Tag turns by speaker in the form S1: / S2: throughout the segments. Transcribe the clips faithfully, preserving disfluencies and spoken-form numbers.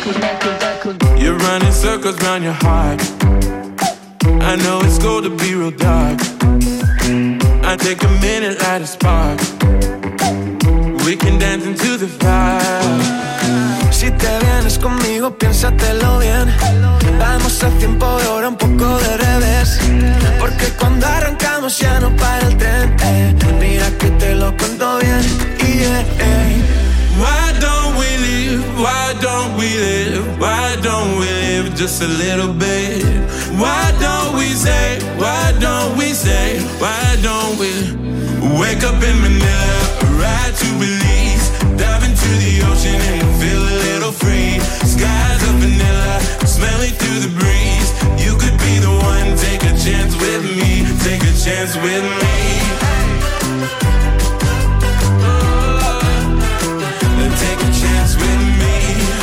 S1: You're running circles round your heart. I know it's cold to be real dark. I take a minute, light a spark. We can dance into the fire.
S2: Si te vienes conmigo, piénsatelo bien. Vamos a tiempo de hora, un poco de revés. Porque cuando arrancamos ya no para el tren, eh. Mira que te lo cuento bien, yeah, eh.
S1: Why don't we live? Why don't we live? Why don't we live just a little bit? Why don't we say? Why don't we say? Why don't we wake up in Manila, ride to Belize, dive into the ocean and feel a little free? Skies of vanilla, smelling through the breeze. You could be the one, take a chance with me, take a chance with me. Take a chance with me.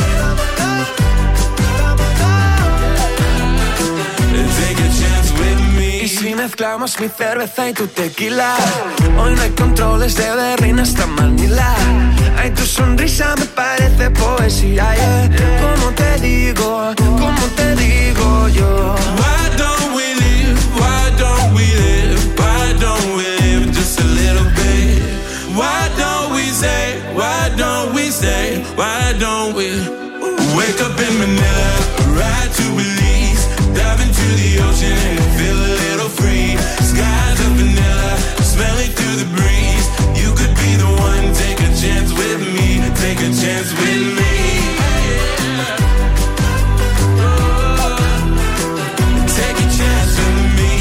S1: Take a chance with me.
S2: Y si mezclamos mi cerveza y tu tequila, hoy no hay controles de Berlín hasta Manila. Ay, tu sonrisa me parece poesía, yeah. Como te digo, como te digo yo.
S1: Why don't we live? Why don't we live? Why don't we live just a little bit? Why don't we say? Why don't we say? Why don't we wake up in Manila, ride to Belize, dive into the ocean and feel a little free? Skies of vanilla, smelling through the breeze. You could be the one, take a chance with me, take a chance with me. Take a chance with me.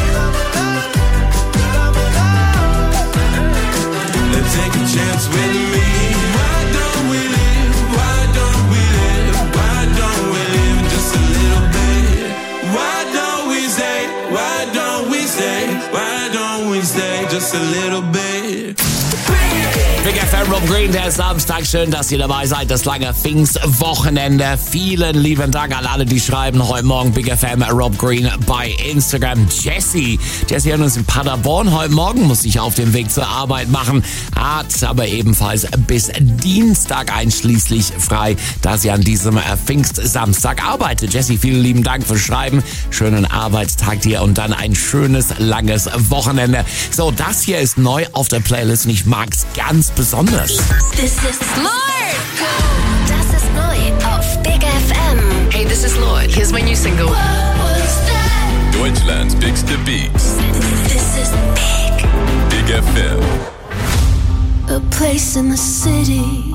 S1: Take a chance with me. Why don't we live? Why don't we live? Why don't we live just a little bit? Why don't we say? Why don't we say? Why don't we say just a little bit?
S3: Big F M, Rob Green, der Samstag. Schön, dass ihr dabei seid. Das lange Pfingstwochenende. Vielen lieben Dank an alle, die schreiben. Heute Morgen Big F M, Rob Green bei Instagram. Jessie. Jessie hat uns in Paderborn. Heute Morgen muss ich auf den Weg zur Arbeit machen. Hat aber ebenfalls bis Dienstag einschließlich frei, da sie an diesem Pfingstsamstag arbeitet. Jessie, vielen lieben Dank fürs Schreiben. Schönen Arbeitstag dir und dann ein schönes, langes Wochenende. So, das hier ist neu auf der Playlist und ich mag's ganz besonders.
S4: This is Lord. Das ist neu auf Big F M.
S5: Hey, this is Lord. Here's my new single.
S4: What was that?
S6: Deutschland's bigste Beats.
S4: This is Big.
S6: Big F M.
S7: A place in the city,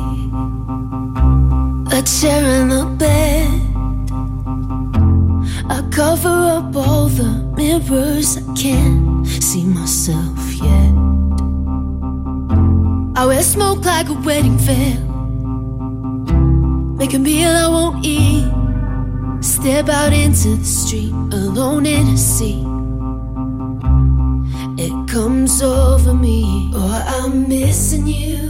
S7: a chair in the bed. I cover up all the mirrors, I can't see myself yet. I wear smoke like a wedding veil, make a meal I won't eat, step out into the street alone in a sea. It comes over me, oh, I'm missing you.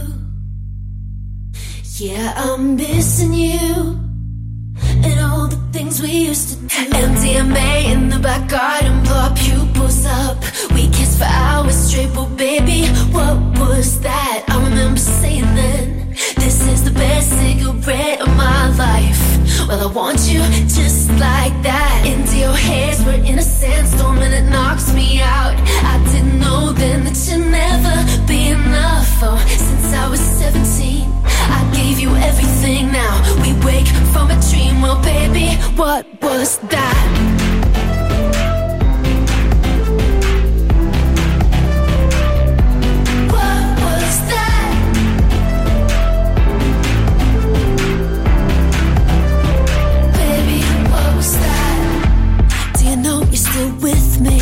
S7: Yeah, I'm missing you. And all the things we used to do. M D M A in the back garden, blow our pupils up. We kissed for hours straight, but baby, what was that? I remember saying then, this is the best cigarette of my life. Well, I want you just like that. Into your hairs, we're in a sandstorm and it knocks me out. I didn't know then that you'd never be enough. Oh, since I was seventeen, I gave you everything. Now we wake from a dream. Well, baby, what was that? With me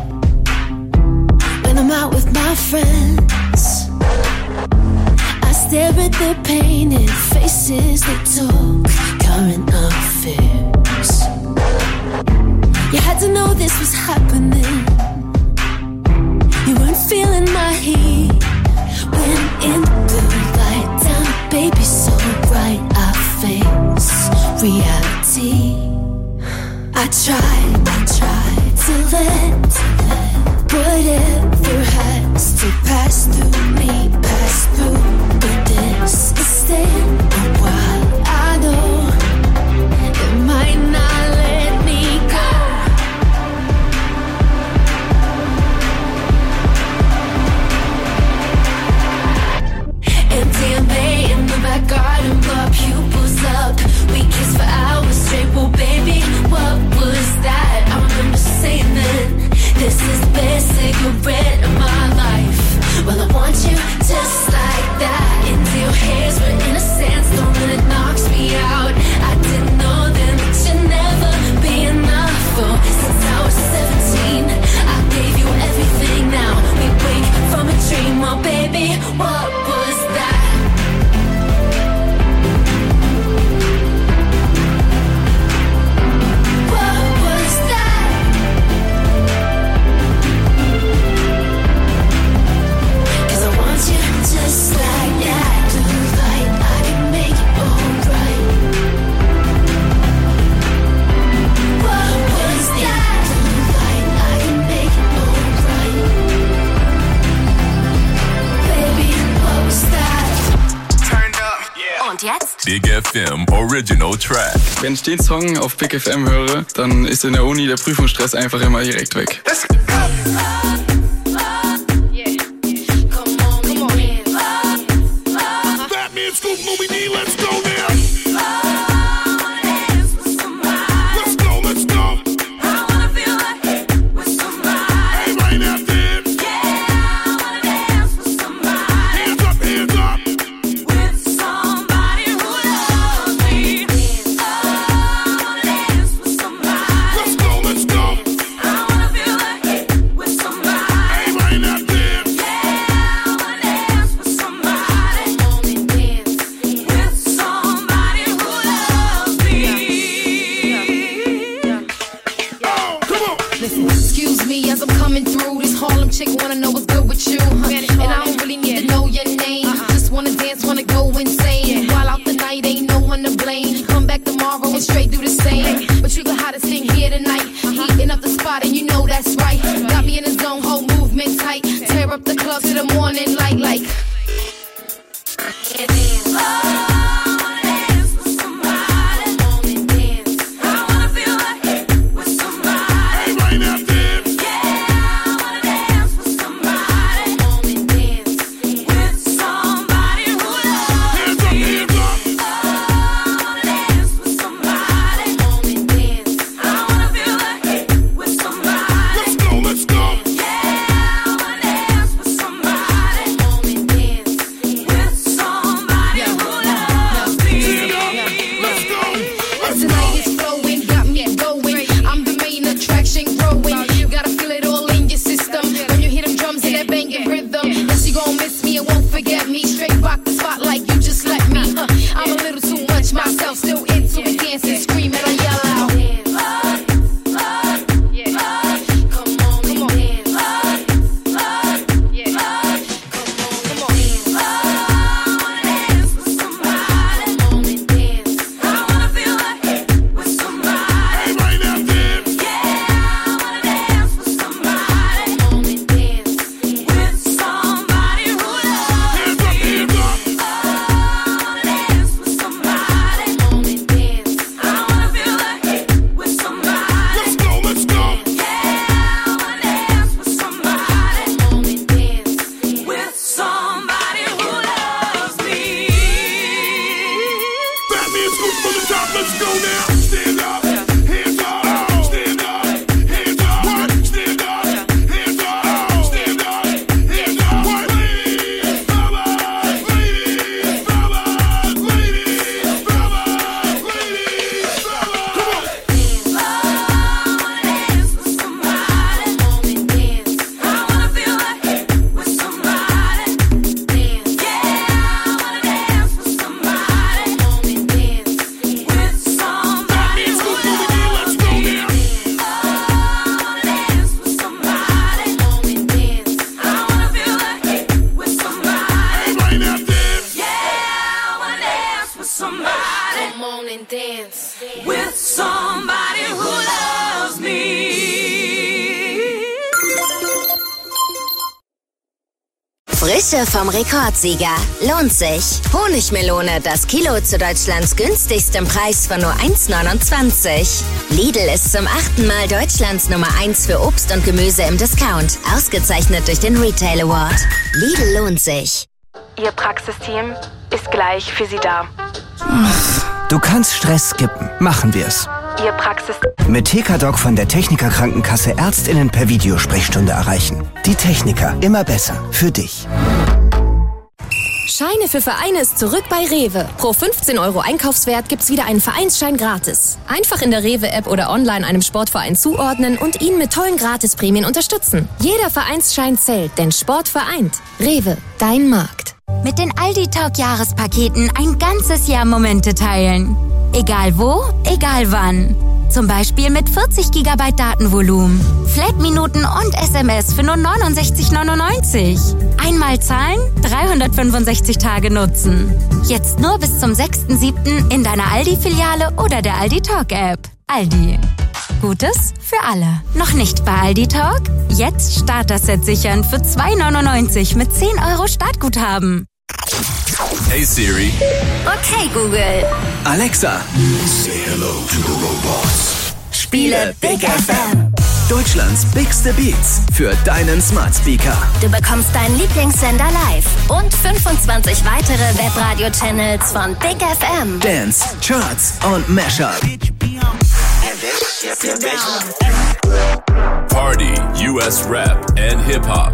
S7: when I'm out with my friends, I stare at their painted faces. They talk current affairs. You had to know this was happening. You weren't feeling my heat when in the blue light down, baby, so bright I face reality. I tried, I tried to let, to let whatever has to pass through me, pass through. But this is staying a while. I know
S6: Big F M Original Track.
S8: Wenn ich den Song auf Big F M höre, dann ist in der Uni der Prüfungsstress einfach immer direkt weg.
S7: Let's go.
S4: Frische vom Rekordsieger. Lohnt sich. Honigmelone, das Kilo zu Deutschlands günstigstem Preis von nur eins neunundzwanzig. Lidl ist zum achten Mal Deutschlands Nummer eins für Obst und Gemüse im Discount. Ausgezeichnet durch den Retail Award. Lidl lohnt sich.
S9: Ihr Praxisteam ist gleich für Sie da.
S2: Du kannst Stress skippen. Machen wir's.
S9: Ihr Praxis...
S2: Mit T K Doc von der Techniker Krankenkasse ÄrztInnen per Videosprechstunde erreichen. Die Techniker. Immer besser. Für dich.
S10: Scheine für Vereine ist zurück bei Rewe. Pro fünfzehn Euro Einkaufswert gibt's wieder einen Vereinsschein gratis. Einfach in der Rewe-App oder online einem Sportverein zuordnen und ihn mit tollen Gratisprämien unterstützen. Jeder Vereinsschein zählt, denn Sport vereint. Rewe, dein Markt.
S11: Mit den Aldi Talk Jahrespaketen ein ganzes Jahr Momente teilen. Egal wo, egal wann. Zum Beispiel mit vierzig Gigabyte Datenvolumen, Flat-Minuten und S M S für nur neunundsechzig neunundneunzig. Einmal zahlen, dreihundertfünfundsechzig Tage nutzen. Jetzt nur bis zum sechsten siebten in deiner Aldi-Filiale oder der Aldi Talk-App. Aldi. Gutes für alle. Noch nicht bei Aldi Talk? Jetzt Starter-Set sichern für zwei neunundneunzig mit zehn Euro Startguthaben.
S6: Hey Siri.
S11: Okay, Google.
S2: Alexa,
S12: say hello to the robots.
S11: Spiele Big F M.
S2: Deutschlands bigste Beats für deinen Smart Speaker.
S11: Du bekommst deinen Lieblingssender live und fünfundzwanzig weitere Webradio-Channels von Big F M.
S2: Dance, Charts und Mashup.
S6: Party, U S Rap and Hip-Hop.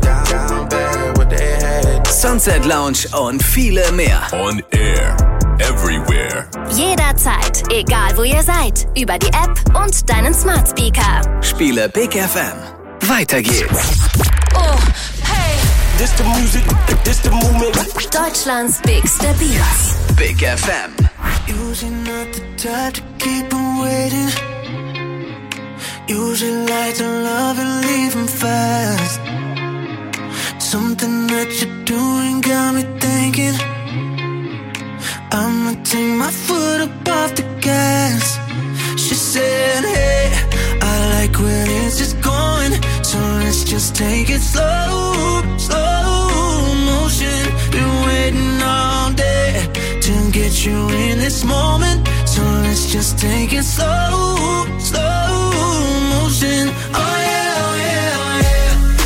S2: Sunset Lounge und viele mehr.
S6: On air, everywhere.
S11: Jederzeit, egal wo ihr seid. Über die App und deinen Smart Speaker.
S2: Spiele Big F M. Weiter geht's.
S11: Oh, hey.
S12: This the music, this the movement.
S11: Deutschlands bigste Beats.
S2: Big F M. Usually not the type to keep them waiting. Usually like to love and leave them fast. Something that you're doing got me thinking I'ma take my foot up off the gas. She said, hey, I like when it's just going, so let's just take it slow, slow motion. Been waiting all day to get you in this moment, so let's just take it slow, slow motion. Oh yeah, oh yeah, oh yeah.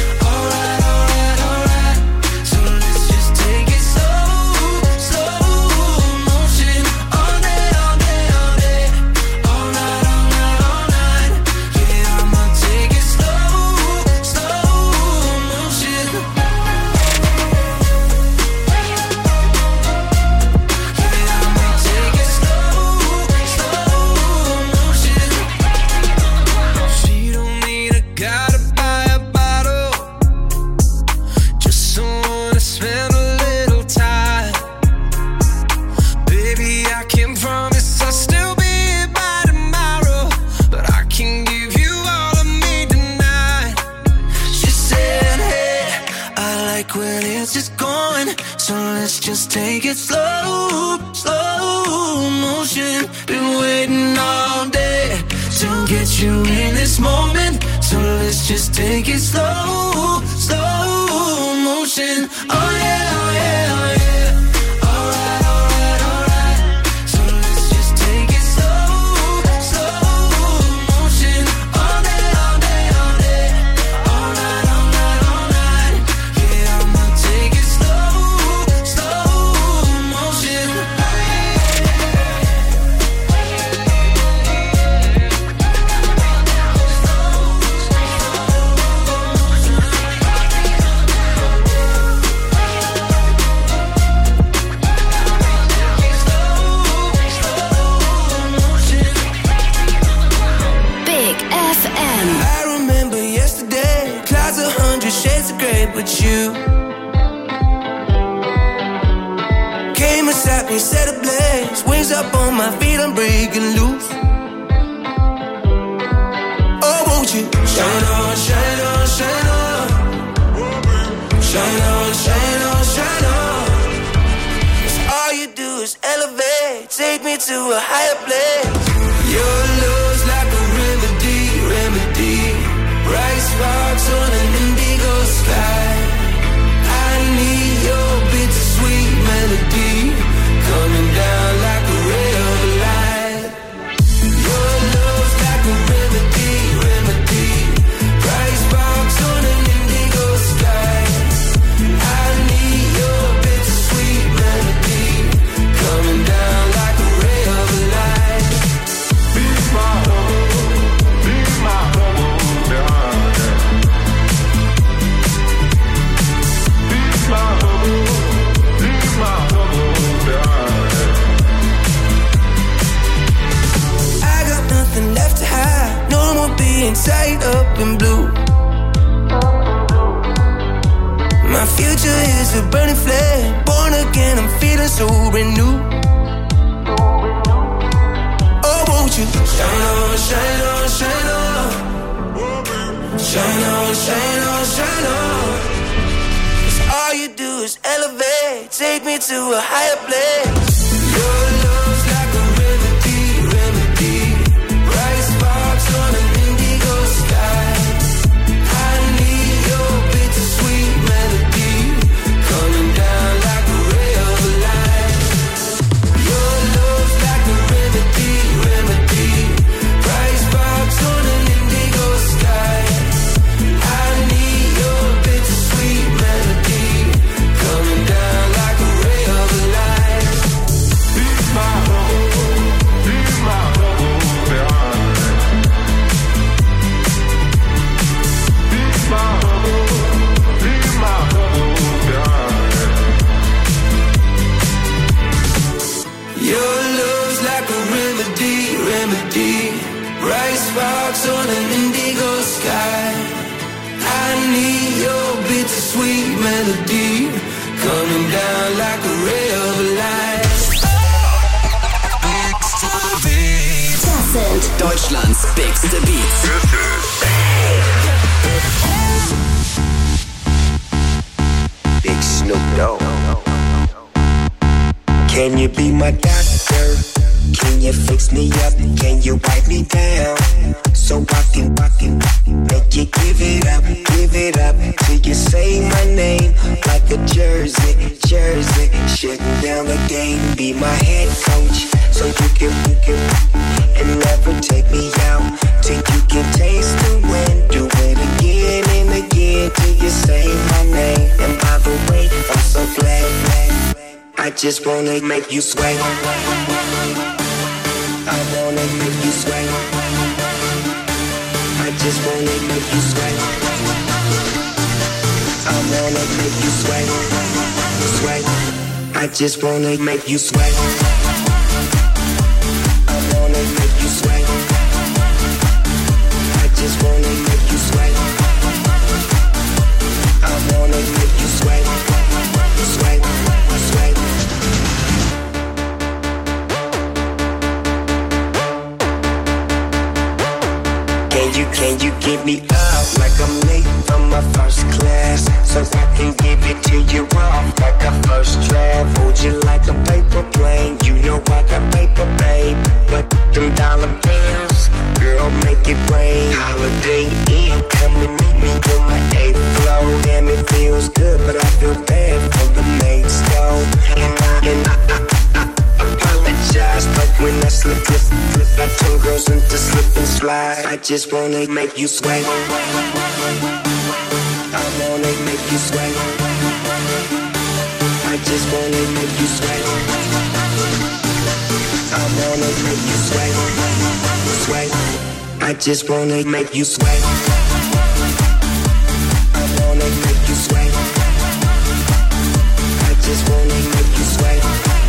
S2: Just take it slow, slow motion. Been waiting all day to get you in this moment, so let's just take it slow, slow motion. Oh yeah, oh yeah, oh yeah. With you came and sat me, set ablaze, wings up on my feet, I'm breaking loose. Oh, won't you shine on, shine on, shine on, shine on, shine on, shine on. 'Cause all you do is elevate, take me to a higher place. Your love's like a remedy, remedy. Bright sparks on an indigo sky. I need your bittersweet melody coming down like a ray of light. Your love's like a remedy, remedy. Bright sparks on an indigo sky. I need your bittersweet melody coming down like a ray of light. Be my home, be my home. I got nothing left to hide, no more being tied up in blue. My future is a burning flame, born again, I'm feeling so renewed. Oh, won't you shine on, shine on, shine on, shine on, shine on, shine on. 'Cause all you do is elevate, take me to a higher place. Your love's like a remedy, remedy. Bright sparks on an indigo sky. I need your bittersweet melody coming down like a ray of light. remedy. Bright sparks on an indigo sky. I need your bittersweet melody coming down like a ray of light.
S4: Das sind
S13: Deutschlands bigste Beats.
S12: Big Snoop Dogg. Can you be my doctor? Can you fix me up? Can you wipe me down? So I can, I can make you give it up, give it up till you say my name like a jersey, jersey. Shutting down the game, be my head coach, so you can, you can, and never take me out till you can taste the wind. Do it again and again till you say my name. And by the way, I'm so glad, glad. I just wanna make you sweat. I wanna make you sweat. I just wanna make you sweat. I wanna make you sweat. Sweat. I just wanna make you sweat. I wanna make you sweat. I just wanna make you sweat. I wanna make you sweat. Sweat. Sweat. Can you, can you give me up like I'm late from my first class, so I can give it to you off like a first draft? Hold you like a paper plane, you know I got paper, babe. But them dollar bills, girl, make it rain. Holiday Inn, come and meet me on my eighth floor. Damn, it feels good, but I feel bad for the mates, though. And I, and I, I, I apologize, but when I slip, slip, slip, I turn girls into slip and slide. I just wanna make you sweat. I wanna make you sweat. I just wanna make you sweat. I wanna make you sweat. Sweat. I just wanna make you sweat. I wanna make you sweat. I just wanna make you sweat.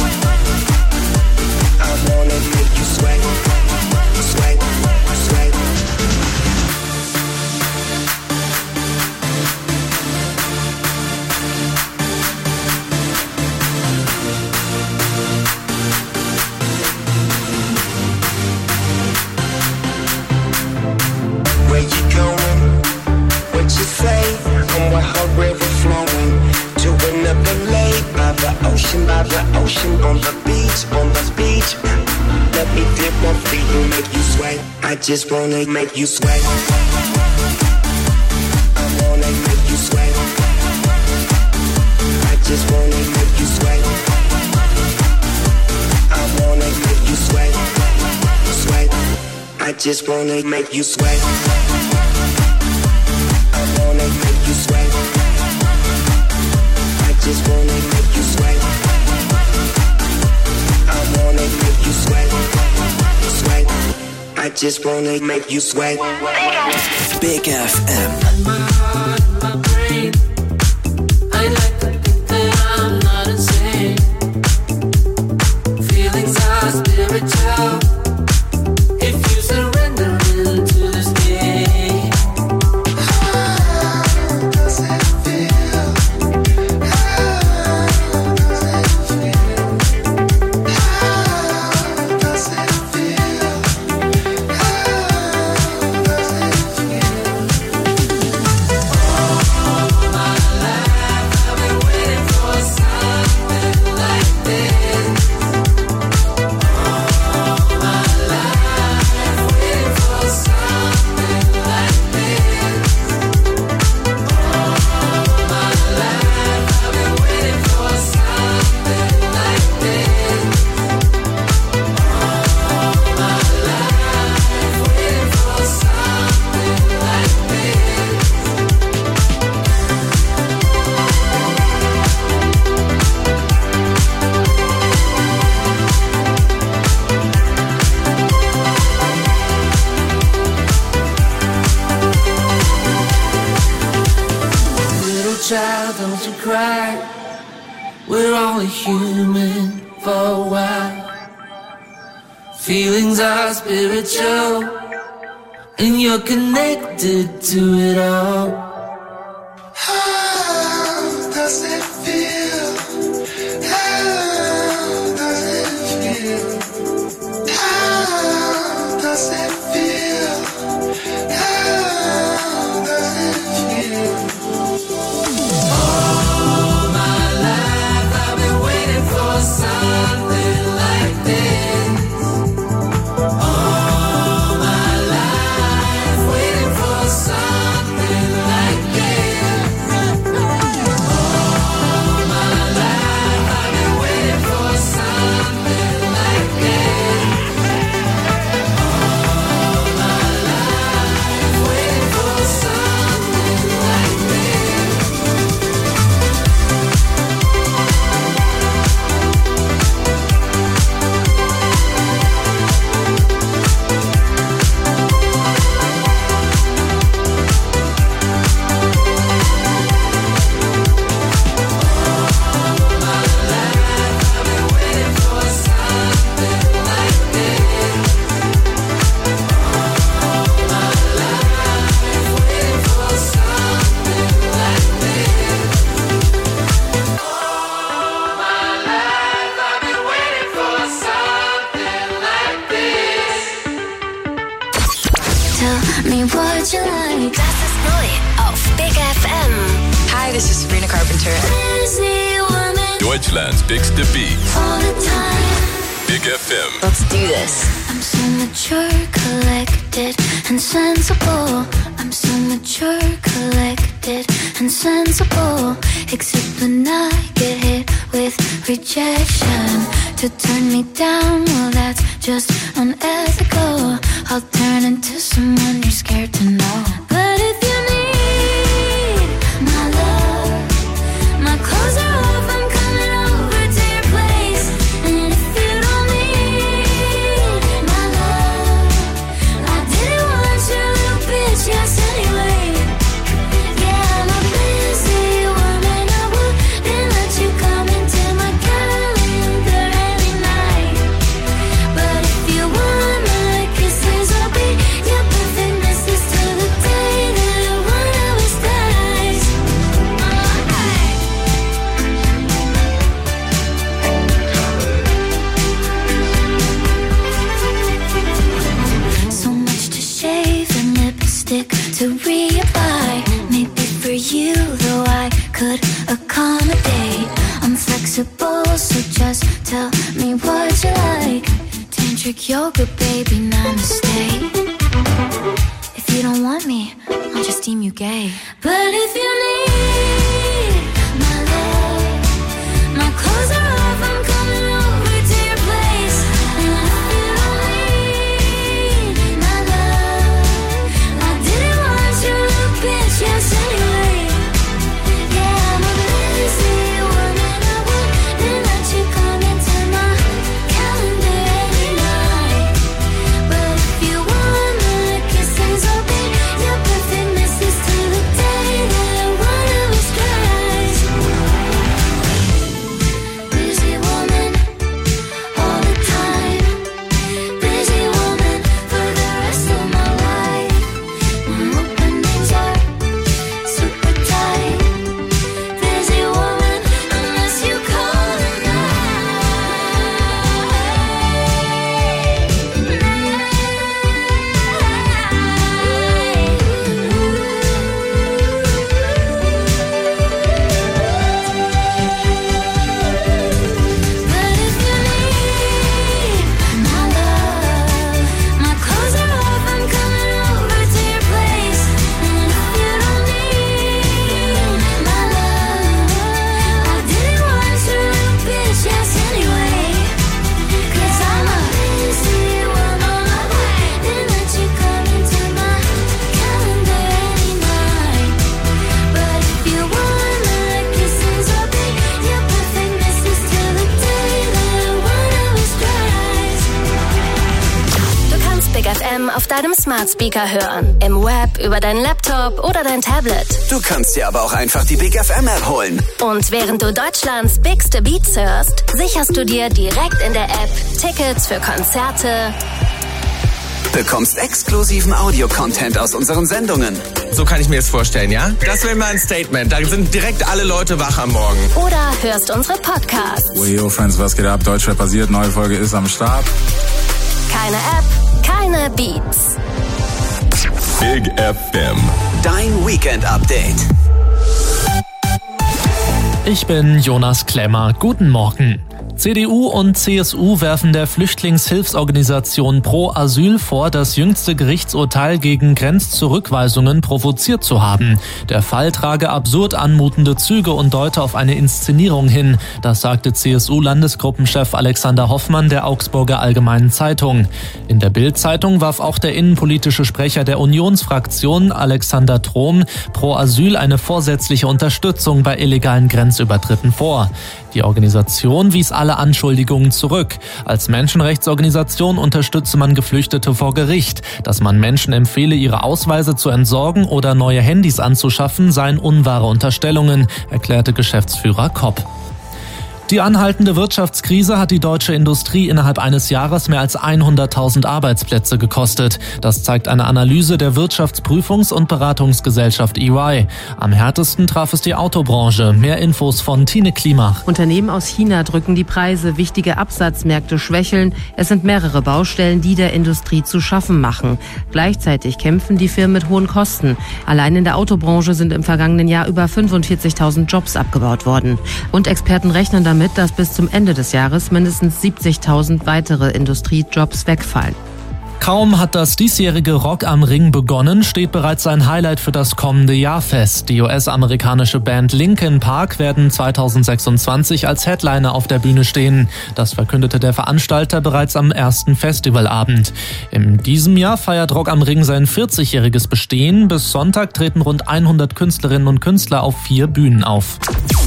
S12: I wanna make you sweat. Sweat. Sweat. Where you going? What you say? I'm with her river flowing to another lake by the ocean, by the ocean, on the beach, on the beach. Let me dip my feet and make you sweat. I just wanna make you sweat. I wanna make you sweat. I just wanna make you sweat. I wanna make you sweat. Sweat. I just wanna make you sweat. I wanna make you sweat. I just wanna make you sweat. I wanna make you sweat. Sweat. I just wanna make you sweat.
S13: Big F M.
S2: I like to think that I'm not insane. Feelings are spiritual. If you surrender into this game, how does it feel? How does it feel? How does it feel? How does it feel? All my life I've been waiting for something like this. All my life waiting for something like this. All my life I've been waiting for something like this. All my life waiting for something like this. Little child, don't you cry. We're only human for a while.
S14: Feelings are spiritual, and you're connected to it all.
S15: How does it feel? How does it feel? How does it feel? How does it feel?
S14: All my life I've been waiting for something like this. All my life waiting for something like this. All my life I've been waiting for something like this. All my life waiting for something like this.
S7: Tell me what you like.
S4: Das ist neu auf Big F M.
S5: Hi, this is Sabrina Carpenter.
S7: Busy woman
S6: Deutschland's bigste Beats.
S7: all the time.
S6: Big F M.
S4: Let's do this.
S7: I'm so mature, collected, and sensible. I'm so mature, collected, and sensible. Except when I get hit with rejection. To turn me down, well that's just unethical. I'll turn into someone you're scared to know. But if you need my love, my clothes are off, I'm coming over to your place. And if you don't need my love, I didn't want your little bitch, yes anyway. Yeah, I'm a busy woman, I wouldn't let you come into my calendar any night. But if you want my kisses, I'll be your perfect missus till the day that one of us dies. So much to shave and lipstick to reapply. Maybe for you, though I could accommodate. I'm flexible, so just tell me what you like. Tantric yoga, baby, namaste. If you don't want me, I'll just deem you gay. But if you need my love, my clothes are off, I'm coming over to your place. And if you don't need my love, I didn't want your little bitch, yes anyway. Yeah, I'm a busy woman, I wouldn't let you come into my calendar every night. But if you want my kisses, I'll be your perfect missus till the day
S10: Big F M auf deinem Smart Speaker hören. Im Web, über deinen Laptop oder dein Tablet.
S13: Du kannst dir aber auch einfach die Big F M App holen.
S10: Und während du Deutschlands bigste Beats hörst, sicherst du dir direkt in der App Tickets für Konzerte,
S13: bekommst exklusiven Audio-Content aus unseren Sendungen.
S16: So kann ich mir das vorstellen, ja? Das wäre mal ein Statement. Da sind direkt alle Leute wach am Morgen.
S10: oder hörst unsere Podcasts.
S17: Well, yo, Friends, was geht ab? Deutschrap basiert, neue Folge ist am Start.
S10: Keine App, keine Beats.
S6: Big F M.
S13: Dein Weekend-Update.
S18: Ich bin Jonas Klemmer. Guten Morgen. C D U und C S U werfen der Flüchtlingshilfsorganisation Pro Asyl vor, das jüngste Gerichtsurteil gegen Grenzzurückweisungen provoziert zu haben. Der Fall trage absurd anmutende Züge und deute auf eine Inszenierung hin. Das sagte C S U-Landesgruppenchef Alexander Hoffmann der Augsburger Allgemeinen Zeitung. In der Bild-Zeitung warf auch der innenpolitische Sprecher der Unionsfraktion Alexander Trom Pro Asyl eine vorsätzliche Unterstützung bei illegalen Grenzübertritten vor. Die Organisation wies alle Anschuldigungen zurück. Als Menschenrechtsorganisation unterstütze man Geflüchtete vor Gericht. Dass man Menschen empfehle, ihre Ausweise zu entsorgen oder neue Handys anzuschaffen, seien unwahre Unterstellungen, erklärte Geschäftsführer Kopp. Die anhaltende Wirtschaftskrise hat die deutsche Industrie innerhalb eines Jahres mehr als hunderttausend Arbeitsplätze gekostet. Das zeigt eine Analyse der Wirtschaftsprüfungs- und Beratungsgesellschaft E Y. Am härtesten traf es die Autobranche. Mehr Infos von Tine Klimach.
S19: Unternehmen aus China drücken die Preise, wichtige Absatzmärkte schwächeln. Es sind mehrere Baustellen, die der Industrie zu schaffen machen. Gleichzeitig kämpfen die Firmen mit hohen Kosten. Allein in der Autobranche sind im vergangenen Jahr über fünfundvierzigtausend Jobs abgebaut worden. Und Experten rechnen damit, dass bis zum Ende des Jahres mindestens siebzigtausend weitere Industriejobs wegfallen.
S18: Kaum hat das diesjährige Rock am Ring begonnen, steht bereits ein Highlight für das kommende Jahr fest. Die U S-amerikanische Band Linkin Park werden zweitausendsechsundzwanzig als Headliner auf der Bühne stehen. Das verkündete der Veranstalter bereits am ersten Festivalabend. In diesem Jahr feiert Rock am Ring sein vierzigjähriges Bestehen. Bis Sonntag treten rund hundert Künstlerinnen und Künstler auf vier Bühnen auf.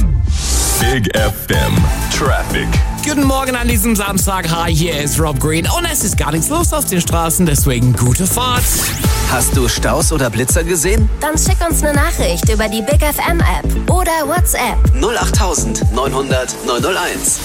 S6: Big F M Traffic.
S3: Guten Morgen an diesem Samstag. Hi, hier ist Rob Green und es ist gar nichts los auf den Straßen, deswegen gute Fahrt.
S13: Hast du Staus oder Blitzer gesehen?
S10: Dann schick uns eine Nachricht über die Big F M App oder WhatsApp.
S13: null acht neun hundert neun null eins.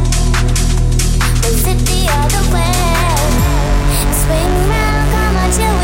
S7: Swing round, come on, chill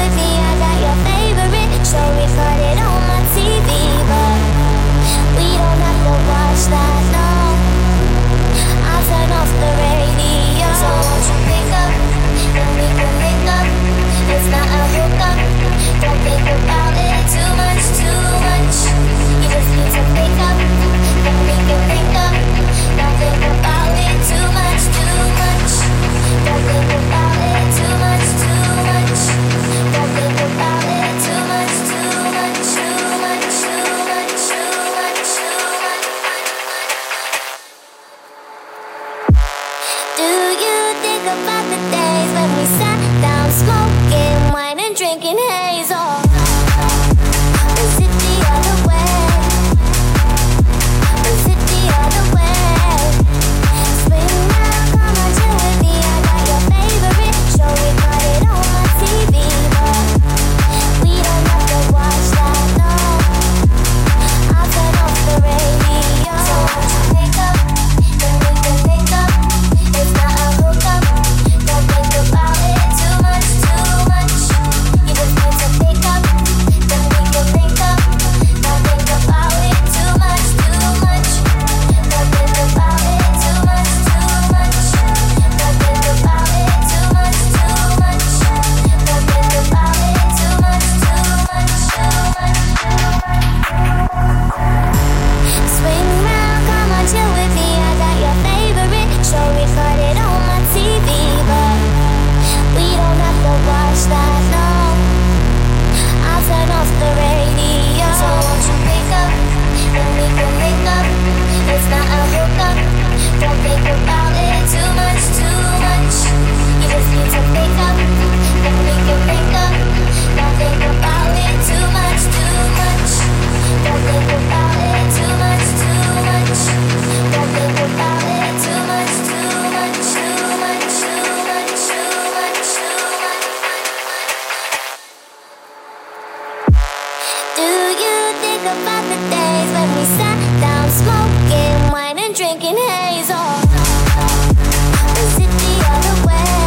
S7: smoking wine and drinking haze? Or is it the other way?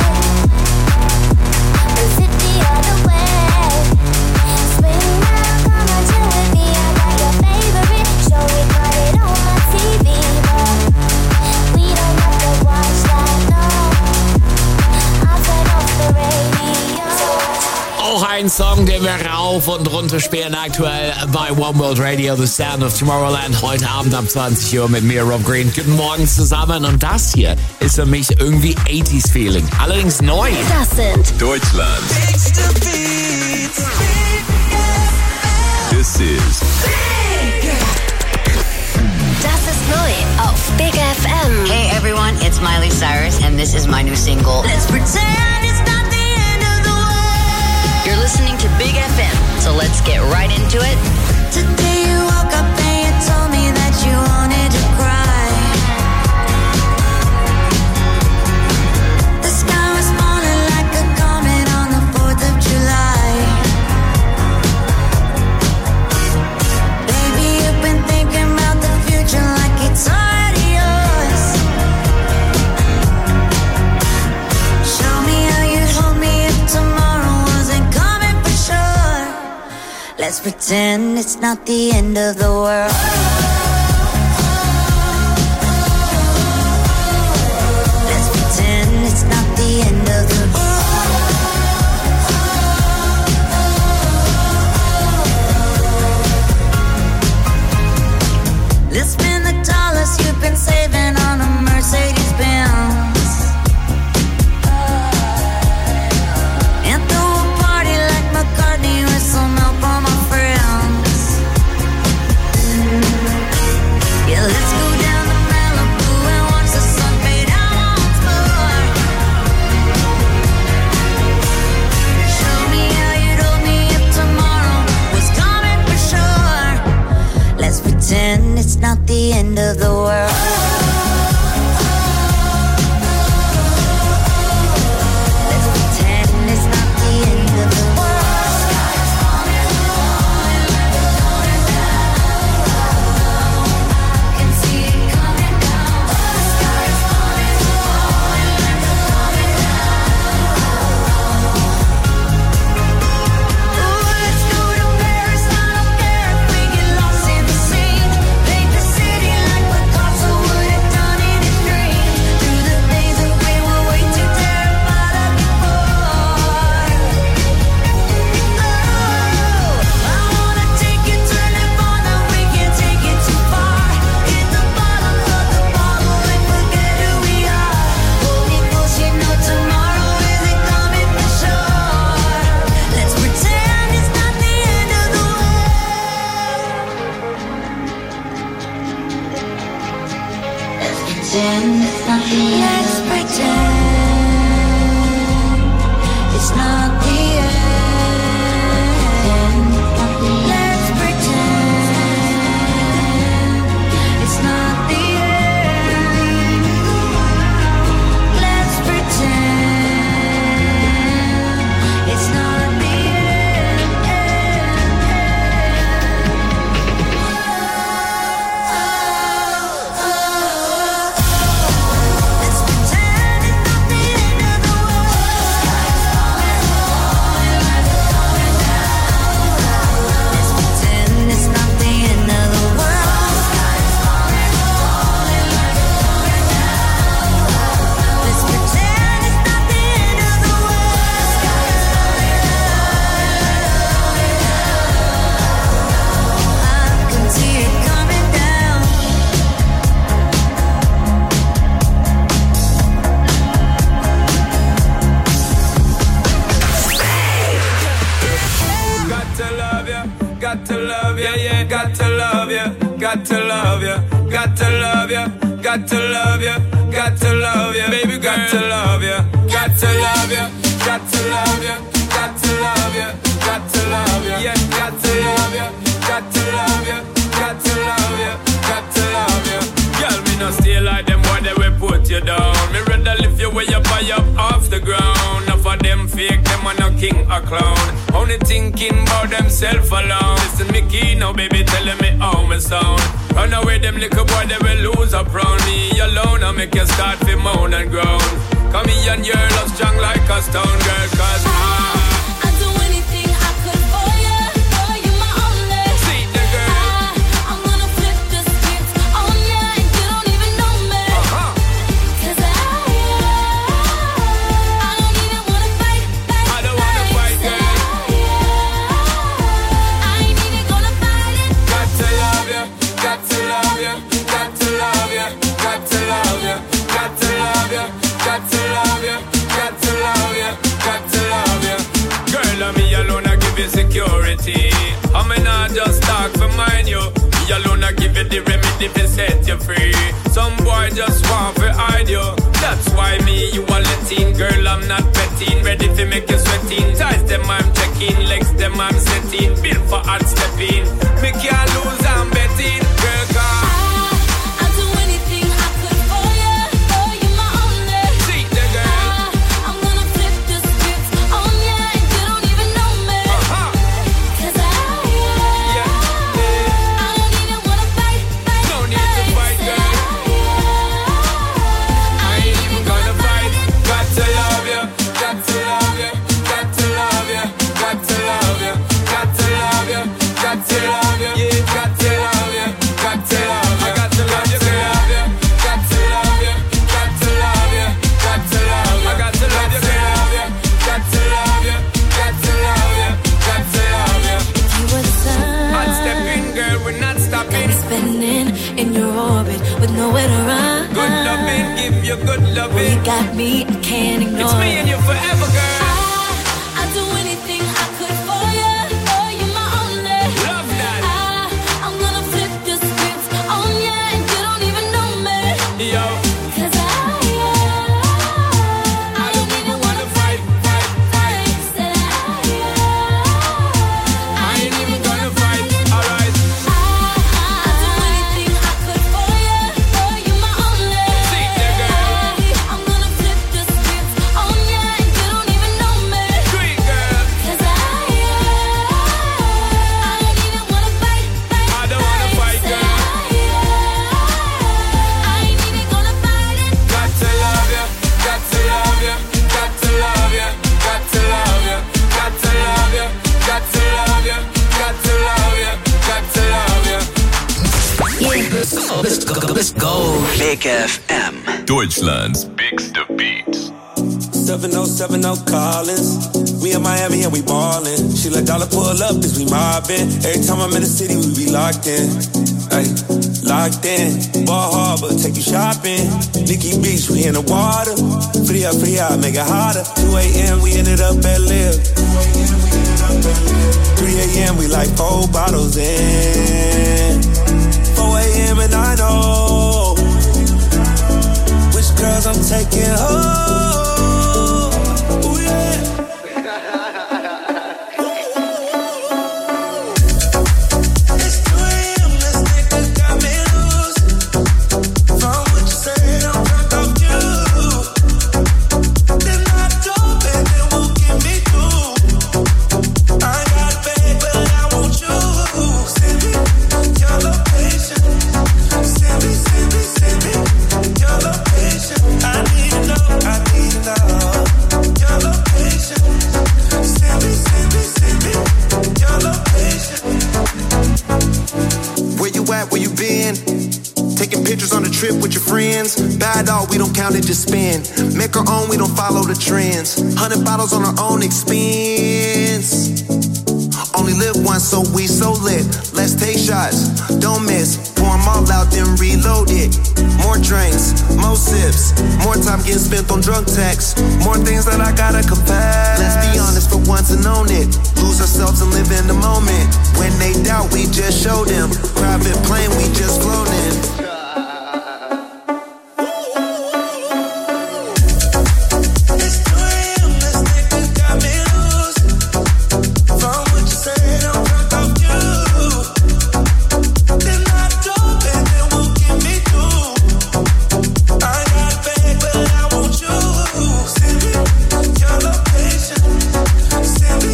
S7: Is it the other way? Spring now, come on, chill with me. I got your favorite show, we got it on my T V, but we don't have to watch that, no. I'll turn off the radio.
S3: Auch ein Song, den wir rauf und runter spielen aktuell bei One World Radio, The Sound of Tomorrowland. Heute Abend ab zwanzig Uhr mit mir, Rob Green. Guten Morgen zusammen. Und das hier ist für mich irgendwie achtziger Feeling. Allerdings neu.
S4: Das sind
S6: Deutschland. This is
S4: Das ist neu auf Big F M.
S20: Hey everyone, it's Miley Cyrus and this is my new single. Let's pretend it's not the end of the world. You're listening to Big F M, so let's get right into it.
S7: Today you woke up and you told me that you wanted to cry. The sky was falling like a comet on the fourth of July. Baby, you've been thinking about the future like it's already yours. Show me how you'd hold me if tomorrow wasn't coming for sure. Let's pretend it's not the end of the world. Let's pretend it's not the end of the world. Let's spend the dollars you've been saving on a Mercedes Benz and throw a party like McCartney with some help from my friends. Yeah, let's go down to Malibu and watch the sun fade out once more. Show me how you'd hold me if tomorrow was coming for sure. Let's pretend it's not the end of the world. Let's pretend it's not the end of the world. Sky's falling, falling, falling down. I can see it coming down. The sky's falling, falling, falling down. Ooh, let's go to Paris. I don't care if we get lost in the scene. Paint the city like Picasso would have done in his dream. Through the days that we were way too terrified of before. Oh, I wanna take you to Nirvana. We can't take it too far. Hit the bottom of the bottle and forget who we are. Hold me close, you know tomorrow isn't coming for sure. Let's pretend it's not the end of the world. Let's pretend it's not the end. Let's pretend it's not the end. Let's pretend it's not the end. Let's pretend it's not the Let's pretend it's not the end of the world. Sky's falling, falling, falling down. Let's pretend it's not the end of the world. Sky's falling, falling, falling down. Let's pretend it's not the end of the world. Sky's falling, falling, falling down. I can see it coming down.
S1: Got to love ya, got to love ya, yeah, got to love ya, got to love ya, got to love ya, got to love ya, got to love ya, baby, got to love ya, got to love ya, got to love ya, got to love ya, got to love ya, yeah, got to love ya, got to love ya, got to love ya, got to love ya. Girl, me no stay like them boy, they will put you down. Me rather lift you way up high up off the ground. Enough of them fake, them are no king or clown. Only thinking about themself alone. Listen me key now, baby, telling me how me sound. Run away Where them little boy they will lose up round me alone. I make you start to moan and groan. Come here and your love strong like a stone girl. Cause I security. I mean, I just talk for mine, you. Me alone, I give you the remedy to set you free. Some boy just want to hide you. That's why me, you are letting. Girl, I'm not petting. Ready to make you sweating. Ties them, I'm checking. Legs them, I'm setting. Built for hard stepping. Me can't lose, I'm betting. Girl, come.
S7: Nowhere to run.
S1: Good loving, give you good loving.
S7: You got me, I can't ignore.
S1: It's me and you forever, girl.
S7: I, I'd do anything I could for you. Oh, you're my only.
S1: Love that.
S7: I, I'm gonna flip the script on you, and you don't even know me.
S1: Yo.
S7: Cause I, I, I don't even wanna fight, fight, fight. Said I,
S1: I ain't even gonna fight. Alright.
S13: Let's go, let's go. Big F M.
S6: Deutschland's biggste Beats.
S2: seven oh seven oh Collins. We in Miami and we ballin'. She let dollar pull up cause we mobbin'. Every time I'm in the city we be locked in. Ay, locked in. Ball Harbor, take you shopping. Nikki Beach, we in the water. Free up, free up, make it hotter. two a.m. we ended up at Live. three a.m. we like four bottles in. four a.m. and I know which girls I'm taking home. Ooh, yeah. It's two a.m. this nigga got me loose. From what you said, I'm drunk off you. Then I dope and then won't get me through. I got bad, but I want you. Send me your location. Send me, send me, send me your location. I need to know, I need to know your location. Send me, send me, send me your location.
S21: Where you at, where you been? Taking pictures on the trip with your friends. Bad dog, we don't count it, just spend. Make our own, we don't follow the trends. Hundred bottles on our own expense. Only live once, so we so lit. Let's take shots, don't miss. Pour them all out, then reload it. More drinks, more sips. More time getting spent on drunk texts. More things that I gotta confess. Let's be honest for once and own it. Lose ourselves and live in the moment. When they doubt, we just show them. Private plane, we just flown in.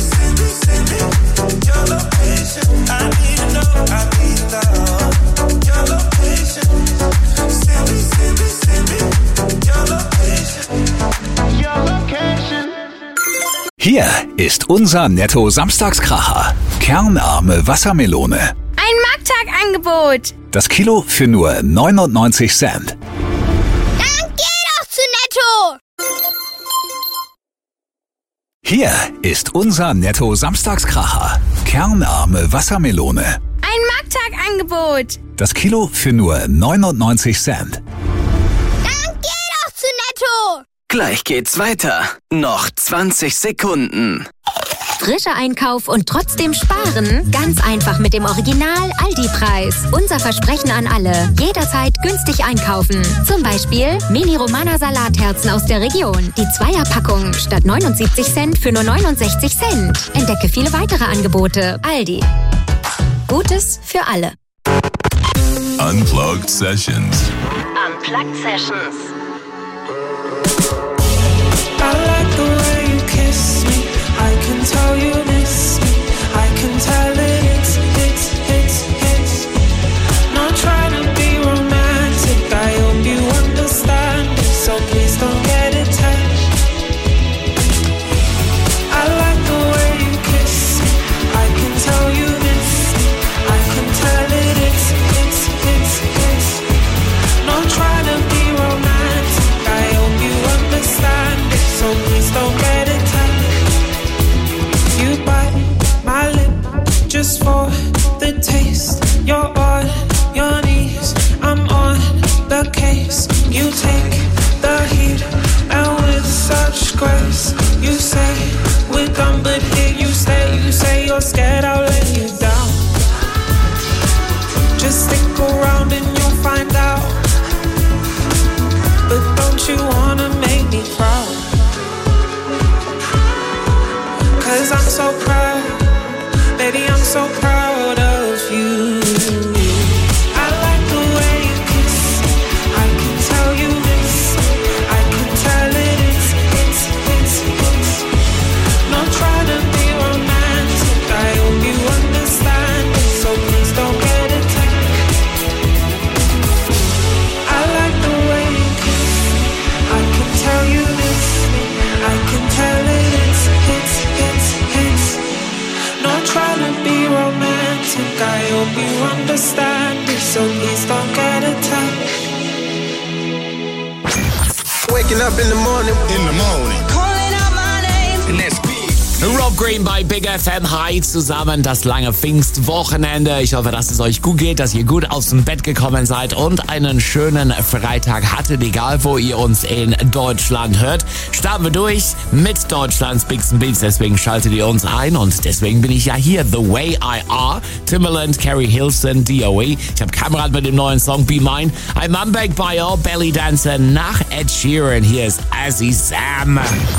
S2: Your
S8: Hier ist unser Netto-Samstagskracher. Kernarme Wassermelone.
S22: Ein Markttagangebot.
S8: Das Kilo für nur neunundneunzig Cent.
S22: Dann geh doch zu Netto.
S8: Hier ist unser Netto-Samstagskracher. Kernarme Wassermelone.
S22: Ein Markttagangebot.
S8: Das Kilo für nur neunundneunzig Cent.
S22: Dann geh doch zu Netto.
S13: Gleich geht's weiter. Noch zwanzig Sekunden.
S10: Frischer Einkauf und trotzdem sparen? Ganz einfach mit dem Original Aldi-Preis. Unser Versprechen an alle. Jederzeit günstig einkaufen. Zum Beispiel Mini-Romana-Salatherzen aus der Region. Die Zweierpackung statt neunundsiebzig Cent für nur neunundsechzig Cent. Entdecke viele weitere Angebote. Aldi. Gutes für alle.
S6: Unplugged Sessions.
S4: Unplugged Sessions.
S1: I like the way you kiss me. I can tell you miss me. I can tell it it's, it's, it's, it's. Not trying to be romantic. I hope you understand it, so please don't get attached. I like the way you kiss me. I can tell you miss me. I can tell it it's, it's, it's, it's. Not trying to be romantic. I hope you understand it, so please don't get attached. You bite my lip just for the taste. You're on your knees, I'm on the case. You take the heat and with such grace. You say we're done, but here you stay. You say you're scared I'll let you down. Just stick around and you'll find out. But don't you wanna make me proud? Cause I'm so proud, baby, I'm so proud of you. I like the way you kiss me. I can tell you miss me. I can tell it it's, it's, it's, it's. Not trying to be romantic. I hope you understand it, so please don't get attacked. I like the way you kiss me. I can tell you miss me. I can tell it it's, it's, it's, it's. Not trying to be romantic. I hope you understand it, so please don't get attached.
S21: Waking up in the morning, in the morning.
S22: Calling out my name.
S21: And that's big.
S3: Rob Green bei Big F M. Hi zusammen, das lange Pfingstwochenende. Ich hoffe, dass es euch gut geht, dass ihr gut aus dem Bett gekommen seid und einen schönen Freitag hattet, egal wo ihr uns in Deutschland hört. Starten wir durch mit Deutschlands Bigs and Beats, deswegen schaltet ihr uns ein und deswegen bin ich ja hier. The Way I Are, Timbaland, Carrie Hilson, D O E. Ich habe Kamerad mit dem neuen Song Be Mine. Ein Mambek bei Your Belly Dancer nach Ed Sheeran. Hier ist Azzy Sam.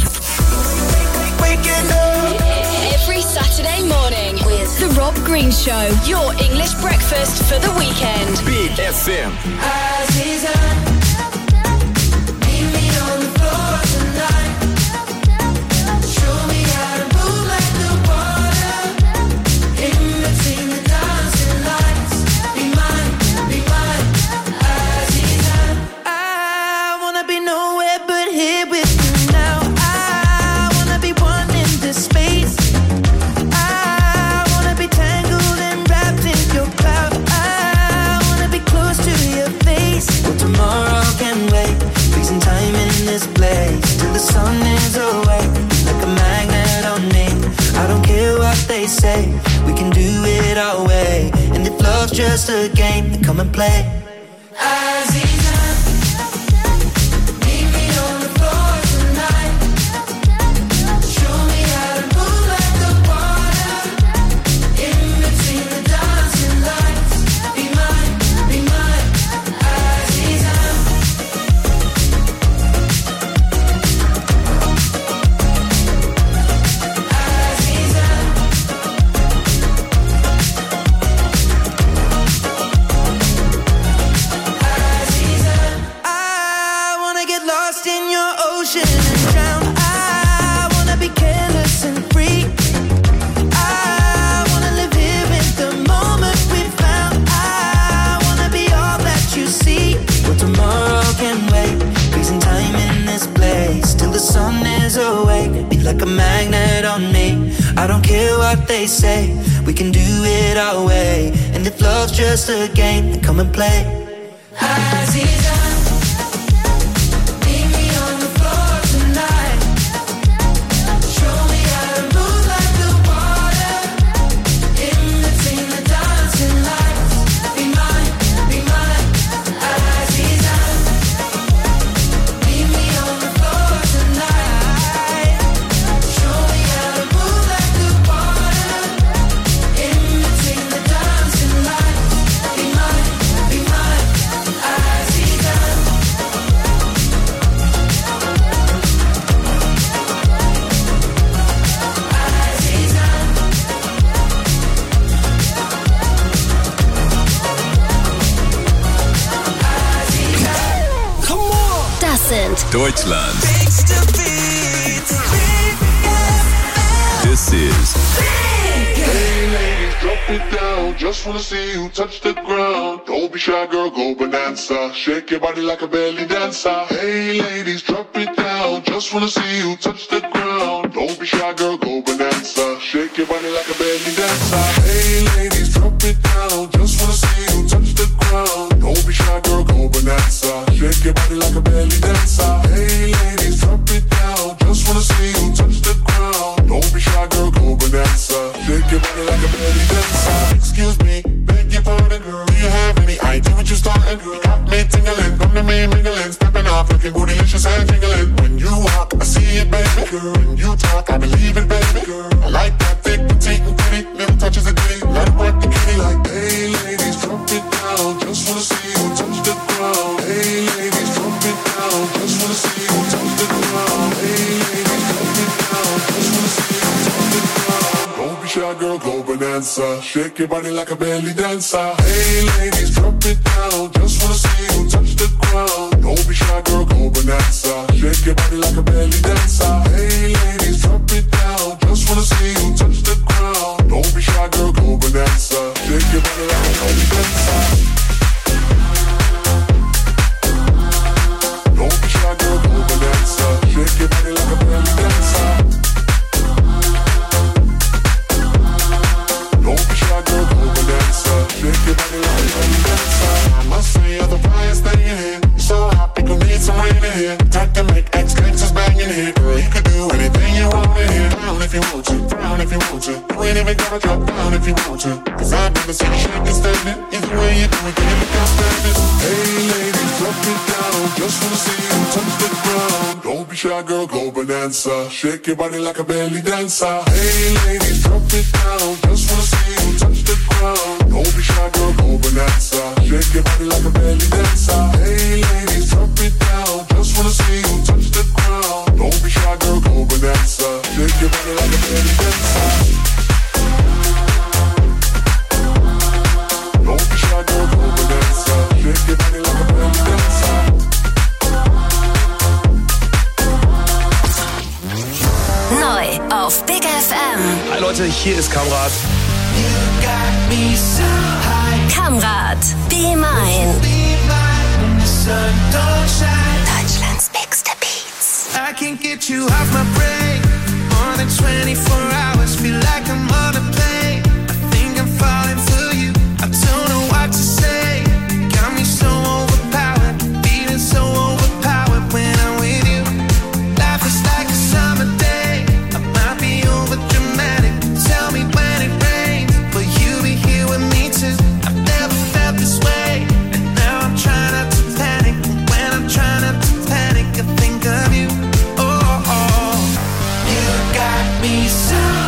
S22: Every Saturday morning with The Rob Green Show, your English breakfast for the weekend.
S21: Big F M.
S1: I wanna be nowhere but here with you now. I wanna be one in this space. I wanna be tangled and wrapped in your cloud. I wanna be close to your face.
S2: Well, tomorrow can wait. Freezing time in this place till the sun is awake. Like a magnet on me. I don't care what they say. We can do it our way. And if love's just a game, then come and play. Like a magnet what they say. We can do it our way. And if love's just a game, then come and play. Aziza, meet me on the floor tonight. Show me how to move like the water. In between the dancing lights. Be mine, be mine, Aziza. Meet me on the floor tonight. Show me how to move like the water. In between the dancing lights. Be mine, be mine, Aziza.
S22: Das sind
S6: Deutschland. This is
S15: Hey ladies, drop it down. Just wanna see you touch the ground. Don't be shy, girl, go bonanza. Shake your body like a belly dancer. Hey ladies, drop it down. Just wanna see you touch the ground. Don't be shy, girl, go bonanza. Shake your body like a belly dancer. Hey ladies, drop it down. Just wanna see you touch the ground. Don't be shy, girl, go bonanza. Shake your body like a belly dancer. Hey ladies, drop it down. Just wanna see you touch the ground. Don't be shy, girl, go bonanza. Shake your body like a belly dancer. Excuse me, beg your pardon, girl. Do you have any idea what you're starting, girl? Got me tingling, come to me mingling, stepping off, looking bootylicious and jingling. When you walk, I see it, baby, girl. When you talk, I believe it, baby, girl. I like that thick, petite, and pretty, little touches of ditty. Let it work the kitty like, hey, ladies, drop it down. Just wanna see you touch the ground. Hey, ladies, drop it down. Just wanna see you touch the ground. Hey, ladies, drop it down. Just wanna see you touch the ground. Don't be shy, girl, go bonanza. Shake your body like a belly dancer. Hey, ladies, drop it down. Just wanna see you touch the ground. Don't be shy, girl, go bonanza. Shake your body like a belly dancer. Hey, ladies, drop it down. Just wanna see you touch the ground. Don't be shy, girl, go bonanza. Shake your body like a belly dancer. Don't be shy, girl, go bonanza. Shake your body like a belly dancer. Don't be shy, girl, go bonanza. Shake your body like a belly dancer. I must say you're the brightest thing in here. You're so hot, people need some rain in here. Time to make ex-gangsters bang in here. Girl, you could do anything you want in here. Down if you want to, down if you want to. You ain't even gotta drop down if you want to. Cause I've never seen you shake and stand it. Either way you do it, can you make out standing? Hey ladies, drop it down. Just wanna see you touch the ground. Don't be shy, girl, go bonanza. Shake your body like a belly dancer. Hey ladies, drop it down. Just wanna see you touch the ground. Don't be shy, girl, go bonanza. Shake your body like a belly dancer. Hey ladies, drop it down. Just wanna see you touch the ground. Don't be shy, girl, go bonanza. Shake your body like a belly dancer. Don't be shy, girl, go bonanza. Shake your body like a belly dancer.
S4: Neu auf Big F M.
S16: Hi Leute, hier ist Kamrat.
S4: Kamrat, Be Mine. Deutschlands bigste Beats.
S2: I can't get you off my brain. More than twenty-four hours, feel like I'm on a plane. I think I'm falling for you. I don't know what to say. Got me so overpowered, feeling so overpowered when I'm with you. Life is like a summer day. I might be over dramatic. Tell me when it rains, will you be here with me too? I've never felt this way, and now I'm trying not to panic. And when I'm trying not to panic, I think of you. Oh, oh, oh. You got me so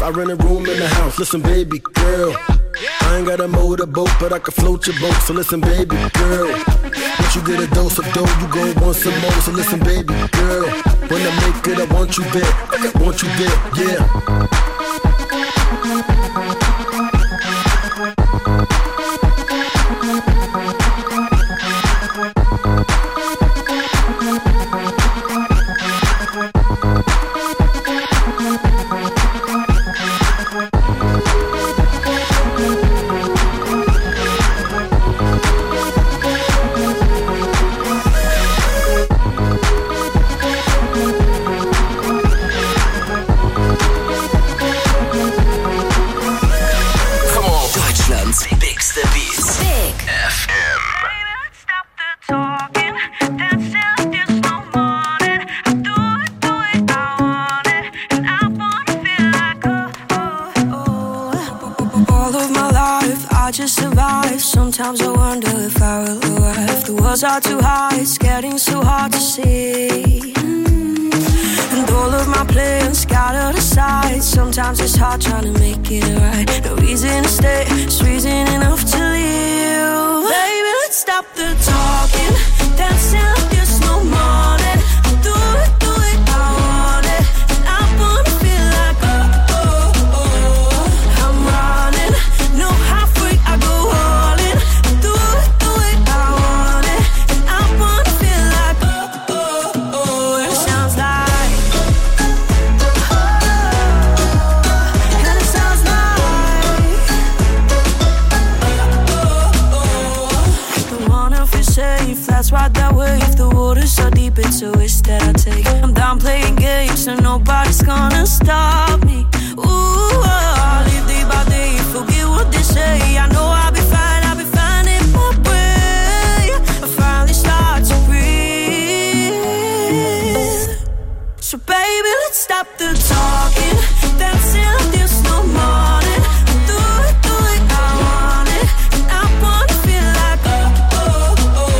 S9: I rent a room in the house. Listen, baby girl, I ain't got a motorboat, but I can float your boat. So listen, baby girl, once you get a dose of dough, you gon' want some more. So listen, baby girl, when I make it, I want you there. I want you there, yeah.
S2: Sometimes I wonder if I will arrive. The walls are too high, it's getting so hard to see. Mm. And all of my plans scattered aside. Sometimes it's hard trying to make it right. No reason to stay, it's reason enough to leave. Baby, let's stop the talking, dancing like there's no morning. Do it, do it, I want it. And I wanna feel like oh, oh, oh. I'm running, no halfway, I go on. That's right that way. If the water's so deep, it's a risk that I take. I'm down playing games, so nobody's gonna stop me. Ooh, oh, I'll live day by day, forget what they say. I know I'll be fine, I'll be finding my way. I finally start to breathe. So baby, let's stop the talking, dancing like there's no morning. Do it, do it, I want it. And I wanna feel like oh, oh, oh.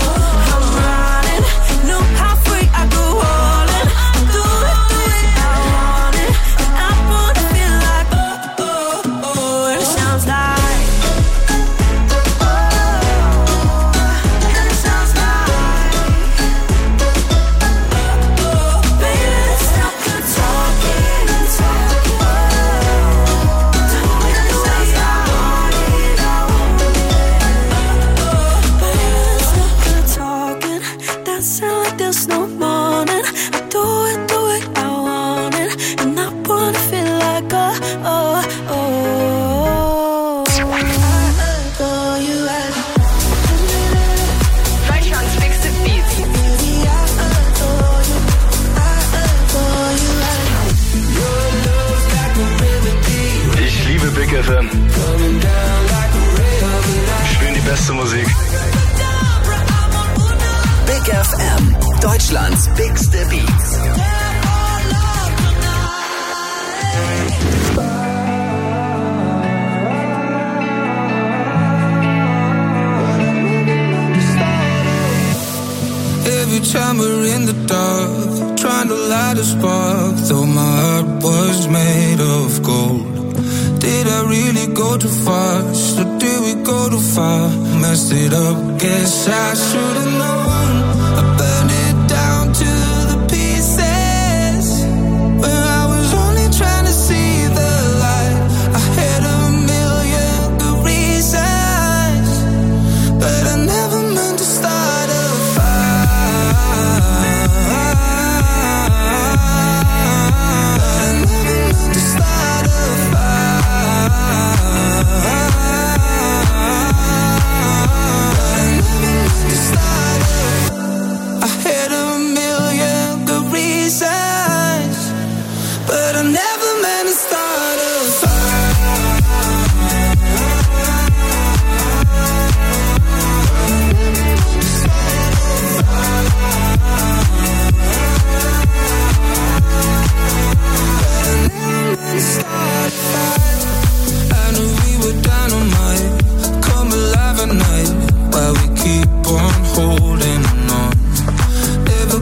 S11: Musik. Big F M, Deutschlands bigste Beats.
S1: Every time we're in the dark, trying to light a spark, though my heart was made of gold. Did I really go too fast, or did we go too far? Messed it up, guess I should've known. I burned it down to the pieces, when I was only trying to see the light. I had a million good reasons, but I never meant to start a fire. I never meant to start a fire.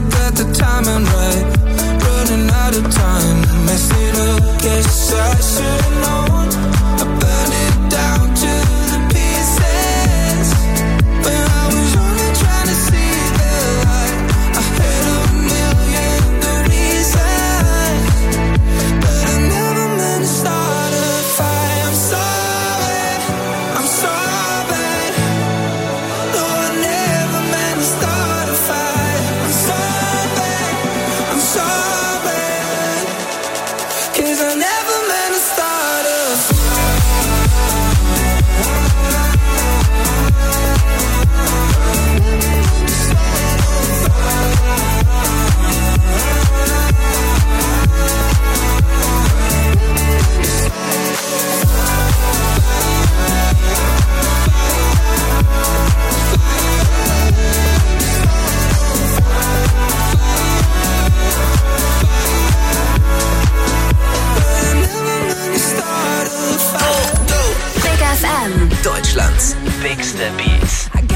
S1: Guess I should
S13: Bigster Beats.